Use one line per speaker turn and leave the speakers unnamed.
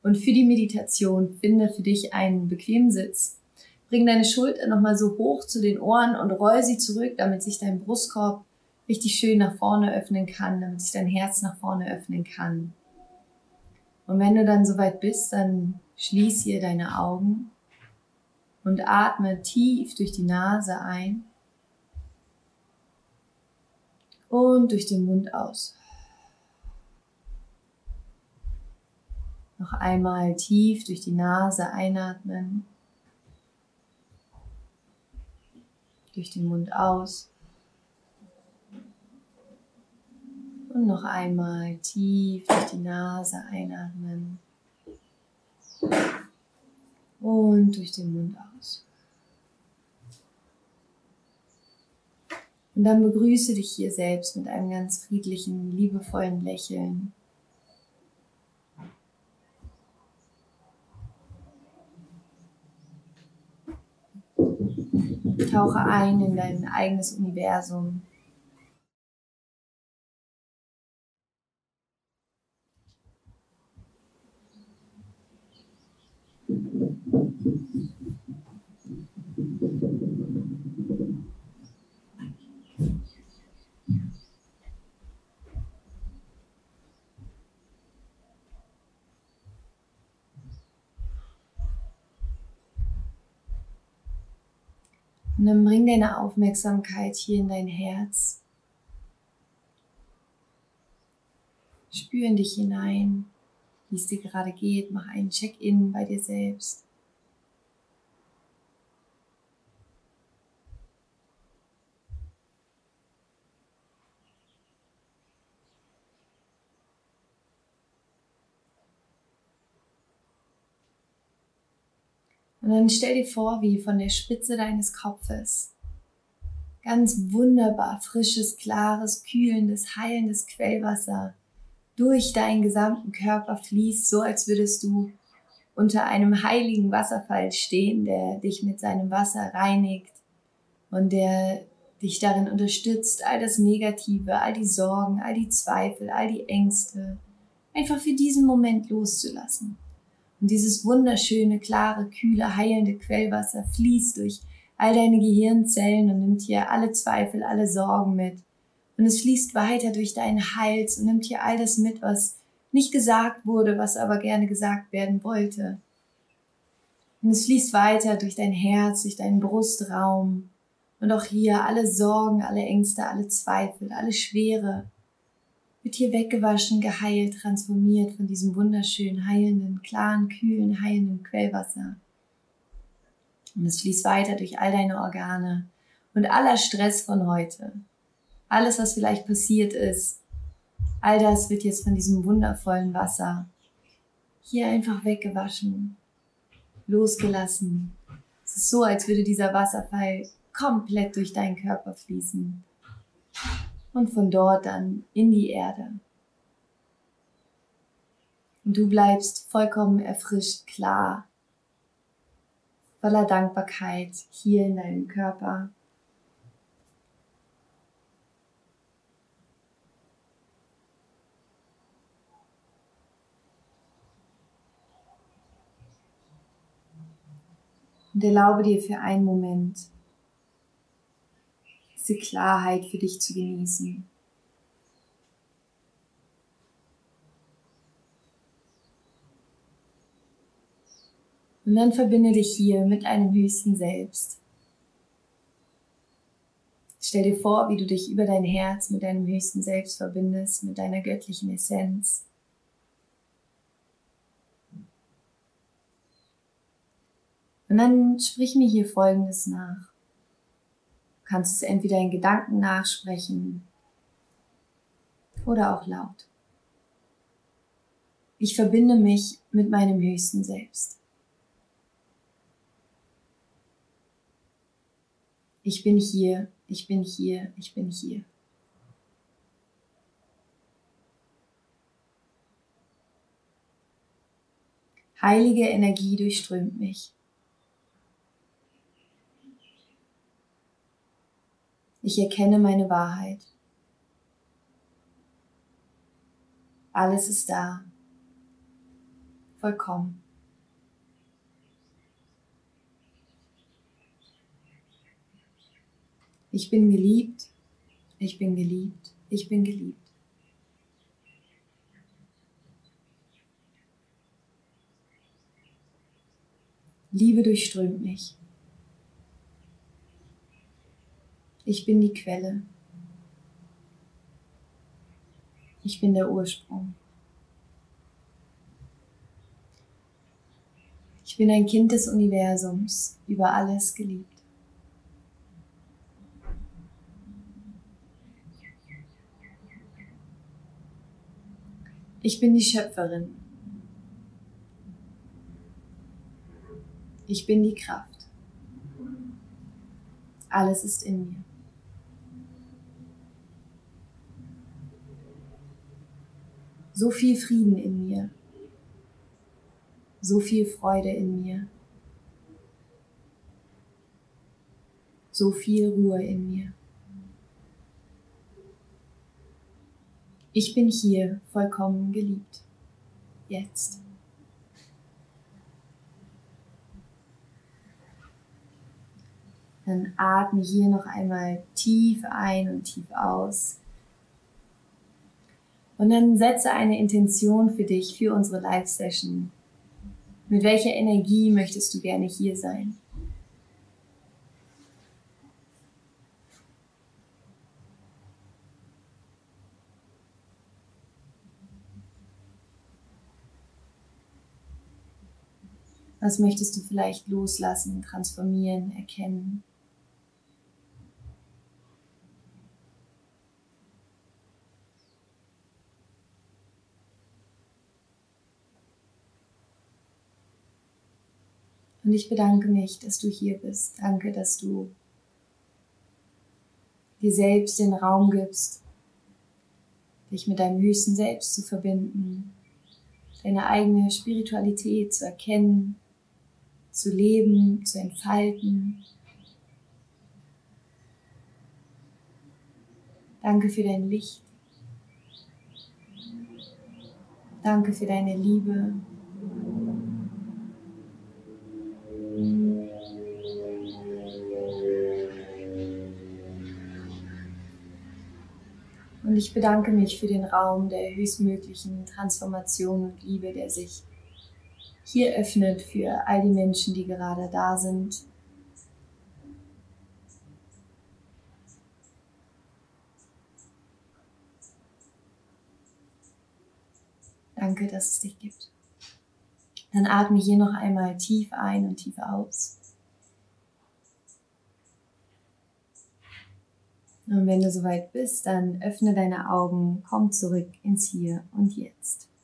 Und für die Meditation finde für dich einen bequemen Sitz. Bring deine Schulter nochmal so hoch zu den Ohren und roll sie zurück, damit sich dein Brustkorb richtig schön nach vorne öffnen kann, damit sich dein Herz nach vorne öffnen kann. Und wenn du dann soweit bist, dann schließ hier deine Augen und atme tief durch die Nase ein und durch den Mund aus. Noch einmal tief durch die Nase einatmen, durch den Mund aus. Und noch einmal tief durch die Nase einatmen und durch den Mund aus. Und dann begrüße dich hier selbst mit einem ganz friedlichen, liebevollen Lächeln. Tauche ein in dein eigenes Universum. Und dann bring deine Aufmerksamkeit hier in dein Herz. Spür in dich hinein, wie es dir gerade geht. Mach einen Check-in bei dir selbst. Und dann stell dir vor, wie von der Spitze deines Kopfes ganz wunderbar frisches, klares, kühlendes, heilendes Quellwasser durch deinen gesamten Körper fließt, so als würdest du unter einem heiligen Wasserfall stehen, der dich mit seinem Wasser reinigt und der dich darin unterstützt, all das Negative, all die Sorgen, all die Zweifel, all die Ängste einfach für diesen Moment loszulassen. Und dieses wunderschöne, klare, kühle, heilende Quellwasser fließt durch all deine Gehirnzellen und nimmt hier alle Zweifel, alle Sorgen mit. Und es fließt weiter durch deinen Hals und nimmt hier all das mit, was nicht gesagt wurde, was aber gerne gesagt werden wollte. Und es fließt weiter durch dein Herz, durch deinen Brustraum. Und auch hier alle Sorgen, alle Ängste, alle Zweifel, alle Schwere wird hier weggewaschen, geheilt, transformiert von diesem wunderschönen, heilenden, klaren, kühlen, heilenden Quellwasser. Und es fließt weiter durch all deine Organe und aller Stress von heute. Alles, was vielleicht passiert ist, all das wird jetzt von diesem wundervollen Wasser hier einfach weggewaschen, losgelassen. Es ist so, als würde dieser Wasserfall komplett durch deinen Körper fließen und von dort dann in die Erde. Und du bleibst vollkommen erfrischt, klar, voller Dankbarkeit hier in deinem Körper. Und erlaube dir für einen Moment, diese Klarheit für dich zu genießen. Und dann verbinde dich hier mit einem höchsten Selbst. Stell dir vor, wie du dich über dein Herz mit deinem höchsten Selbst verbindest, mit deiner göttlichen Essenz. Und dann sprich mir hier Folgendes nach. Du kannst es entweder in Gedanken nachsprechen oder auch laut. Ich verbinde mich mit meinem höchsten Selbst. Ich bin hier, ich bin hier, ich bin hier. Heilige Energie durchströmt mich. Ich erkenne meine Wahrheit. Alles ist da. vollkommen. Ich bin geliebt, ich bin geliebt, ich bin geliebt. Liebe durchströmt mich. Ich bin die Quelle. Ich bin der Ursprung. Ich bin ein Kind des Universums, über alles geliebt. Ich bin die Schöpferin. Ich bin die Kraft. Alles ist in mir. So viel Frieden in mir. So viel Freude in mir. So viel Ruhe in mir. Ich bin hier vollkommen geliebt. Jetzt. Dann atme hier noch einmal tief ein und tief aus. Und dann setze eine Intention für dich, für unsere Live-Session. Mit welcher Energie möchtest du gerne hier sein? Was möchtest du vielleicht loslassen, transformieren, erkennen? Und ich bedanke mich, dass du hier bist. Danke, dass du dir selbst den Raum gibst, dich mit deinem höchsten Selbst zu verbinden, deine eigene Spiritualität zu erkennen, zu leben, zu entfalten. Danke für dein Licht. Danke für deine Liebe. Und ich bedanke mich für den Raum der höchstmöglichen Transformation und Liebe, der sich hier öffnet für all die Menschen, die gerade da sind. Danke, dass es dich gibt. Dann atme hier noch einmal tief ein und tief aus. Und wenn du soweit bist, dann öffne deine Augen, komm zurück ins Hier und Jetzt.